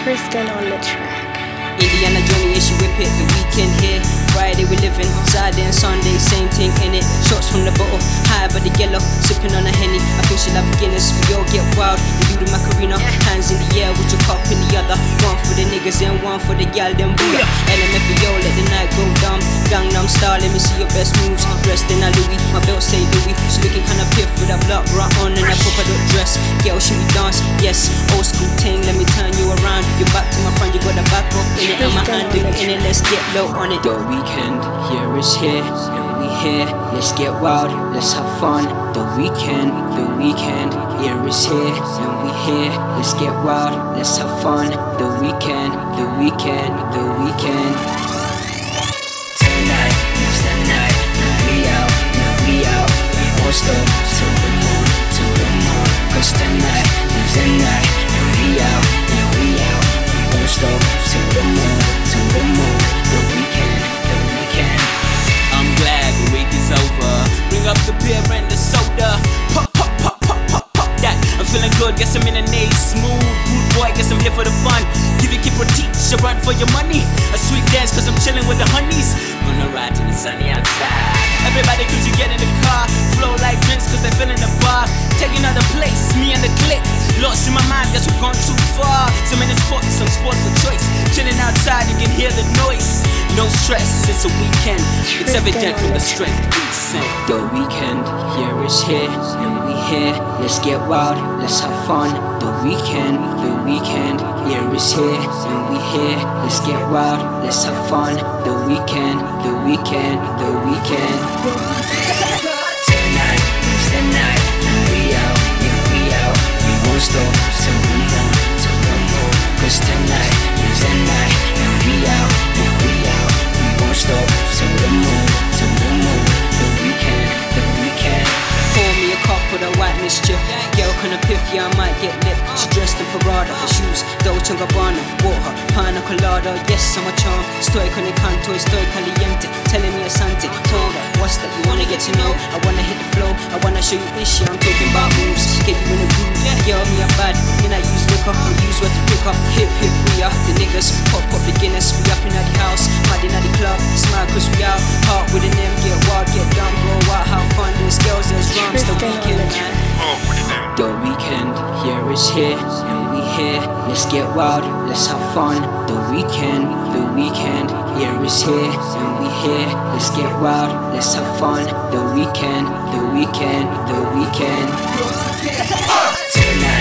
Tristan on the track. Indiana Johnny, yeah, she whip it. The weekend here, Friday we living. Saturday and Sunday, same thing in it. Shots from the bottle, high by the yellow, sipping on a Henny. I think she love Guinness. We all get wild. We do the Macarena, hands in the air with your cup in the other. One for the niggas and one for the gal. Them booyah. LMFAO, let the night go down. Gangnam Style, let me see your best moves. Dressed in a Louis, my belt say Louis. She looking kinda piff with a block right on and a polka dot dress. Girl, should we dance? Yes, old school ting. Let me turn you around. You're back to my front, you got the back off. I'ma handle it in it, let's get low on it. The weekend, here is here, and we here. Let's get wild, let's have fun. The weekend, here is here, and we here. Let's get wild, let's have fun. The weekend, the weekend. Tonight is the night, now we out, we won't stop till the moon, cause tonight is the night, and we out, we won't stop till the moon, the weekend. I'm glad the week is over. Bring up the beer and the soda. Pop that. I'm feeling good, guess I'm in a nice smooth. Rude boy, guess I'm here for the fun. Give your kid a teach, a run for your money. A sweet dance, cause I'm chilling with the honeys. Gonna ride till the sunny outside. Everybody, could you get in the car? Flow like drinks, cause they're filling the bar. Taking another place, me and the clique. Lost in my mind, guess we've gone too far. So many spots, some sport for choice. Chilling outside, you can hear the noise. No stress, it's a weekend. It's evident from the strength we sing. The weekend, here is here, and we here. Let's get wild, let's have fun. The weekend, here is here, and we here. Let's get wild, let's have fun. The weekend. Tonight is the night, we out, we won't stop till the moon, cause tonight is the night, we out, we won't stop till the moon, the weekend. Pour me a cup of the white mischief. Girl kinda piff, yeah, I might get lit. She dressed in Prada, her shoes Dolce & Gabbana. Bought her pina colada, yes, I'm a charm. Estoy con el canto, estoy caliente. Telling me a sante, told her, what's that you wanna get to know? I wanna hit the flow, I wanna show you this shit. I'm talking about moves, get you in the groove. Girl, me a bad, and I use liquor, I use what to pick up. Hip, we are the niggas, pop the Guinness. We up in the house, mad in the club. Smile cause we out, heart with an M. Get wild, get down, go out, have fun. There's girls, there's drums, the weekend, man. The weekend, here is here, and we here. Let's get wild, let's have fun. The weekend, here is here, and we here. Let's get wild, let's have fun. The weekend. Tonight